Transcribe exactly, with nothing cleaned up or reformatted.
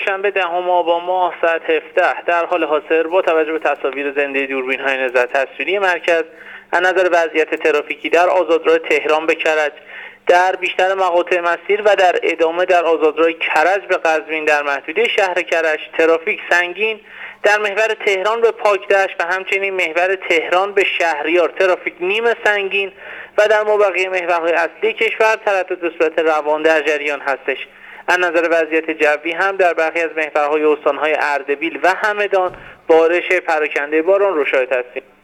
دوشنبه دهم آبان ماه ساعت هفده در حال حاضر با توجه به تصاویر زنده دوربین‌های نظر تصویری مرکز از نظر وضعیت ترافیکی در آزادراه تهران به کرج، در بیشتر مقاطع مسیر و در ادامه در آزادراه کرج به قزوین در محدوده شهر کرج ترافیک سنگین، در محور تهران به پاکدشت و همچنین محور تهران به شهریار ترافیک نیمه سنگین و در مابقی محورهای اصلی کشور تردد به صورت روان در جریان هستش. از نظر وضعیت جوی هم در برخی از محورهای استانهای اردبیل و همدان بارش پراکنده باران رو شاهد هستیم.